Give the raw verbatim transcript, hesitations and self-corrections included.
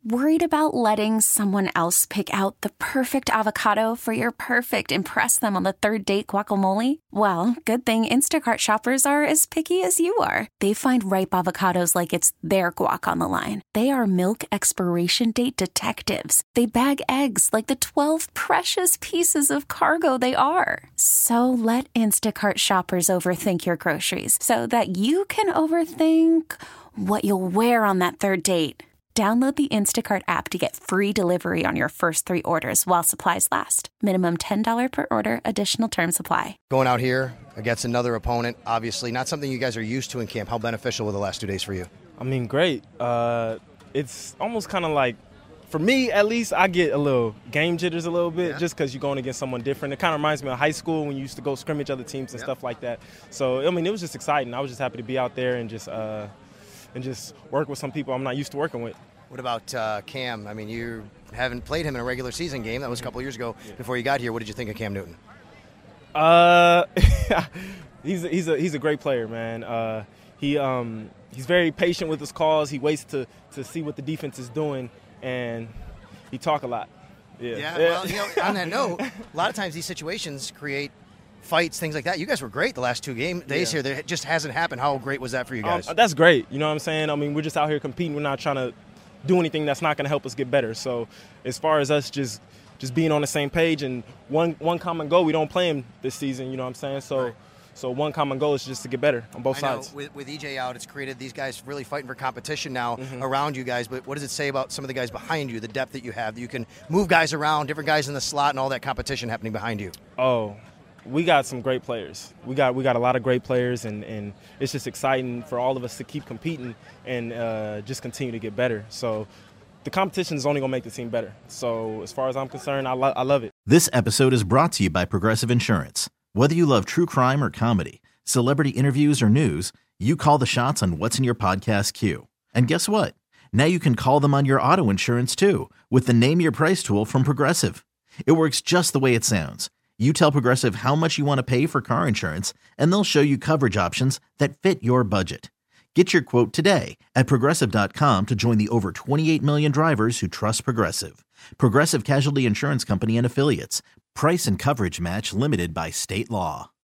Worried about letting someone else pick out the perfect avocado for your perfect impress them on the third date guacamole? Well, good thing Instacart shoppers are as picky as you are. They find ripe avocados like it's their guac on the line. They are milk expiration date detectives. They bag eggs like the twelve precious pieces of cargo they are. So let Instacart shoppers overthink your groceries so that you can overthink what you'll wear on that third date. Download the Instacart app to get free delivery on your first three orders while supplies last. Minimum ten dollars per order. Additional terms apply. Going out here against another opponent, obviously not something you guys are used to in camp. How beneficial were the last two days for you? I mean, great. Uh, it's almost kind of like, for me at least, I get a little game jitters a little bit yeah. just because you're going against someone different. It kind of reminds me of high school when you used to go scrimmage other teams and yep. stuff like that. So, I mean, it was just exciting. I was just happy to be out there and just uh, – and just work with some people I'm not used to working with. What about uh, Cam? I mean, you haven't played him in a regular season game. That was a couple years ago yeah. before you got here. What did you think of Cam Newton? Uh, he's a, he's a he's a great player, man. Uh, he um he's very patient with his calls. He waits to to see what the defense is doing, and he talk a lot. Yeah. Yeah. Well, you know, on that note, a lot of times these situations create fights, things like that. You guys were great the last two game days yeah. here. That just hasn't happened. How great was that for you guys? Um, that's great. You know what I'm saying? I mean, we're just out here competing. We're not trying to do anything that's not going to help us get better. So as far as us just just being on the same page and one one common goal, we don't play him this season. You know what I'm saying? So right. so one common goal is just to get better on both I know, sides. With, with E J out, it's created these guys really fighting for competition now mm-hmm. around you guys. But what does it say about some of the guys behind you, the depth that you have, that you can move guys around, different guys in the slot, and all that competition happening behind you? Oh, we got some great players. We got we got a lot of great players, and, and it's just exciting for all of us to keep competing and uh, just continue to get better. So the competition is only going to make the team better. So as far as I'm concerned, I, lo- I love it. This episode is brought to you by Progressive Insurance. Whether you love true crime or comedy, celebrity interviews or news, you call the shots on what's in your podcast queue. And guess what? Now you can call them on your auto insurance too with the Name Your Price tool from Progressive. It works just the way it sounds. You tell Progressive how much you want to pay for car insurance, and they'll show you coverage options that fit your budget. Get your quote today at Progressive dot com to join the over twenty-eight million drivers who trust Progressive. Progressive Casualty Insurance Company and Affiliates. Price and coverage match limited by state law.